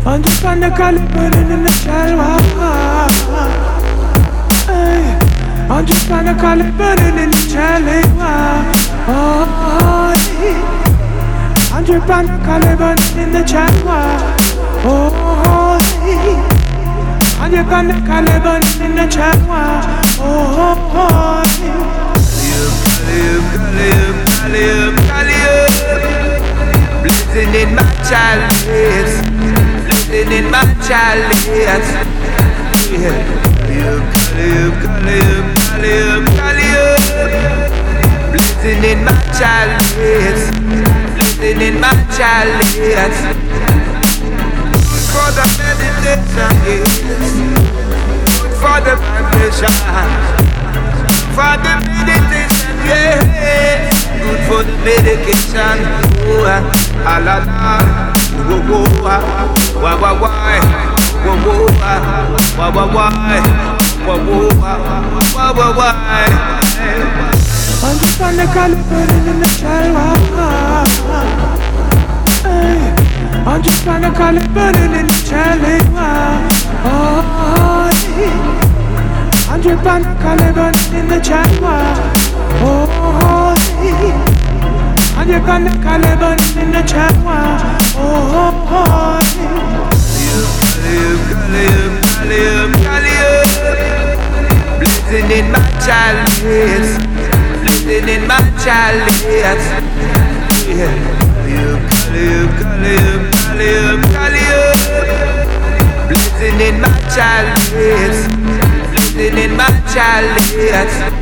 Understand the color burning in the shalwa. Understand the color burning in the shalwa. Oh, understand the color burning in the shalwa. Oh, understand the color burning in the shalwa. Oh, blazing in my chalice, blazing in my chalice. Blazing in my chalice, blazing in my chalice. For the meditation, yes. For the vibration, for the meditation, yes. Good for the medication. Oh, ah la la. Whoa, whoa, why, why, why, whoa, whoa, why, why, whoa, whoa, why. Understand the color burning in the shalwa. Understand the color burning in the shalwa. Oh, understand the color burning in the shalwa. Oh, understand the color burning in the shalwa. Oh, blazing in my chalice, blazing in my chalice. Blazing in my chalice, blazing in my chalice.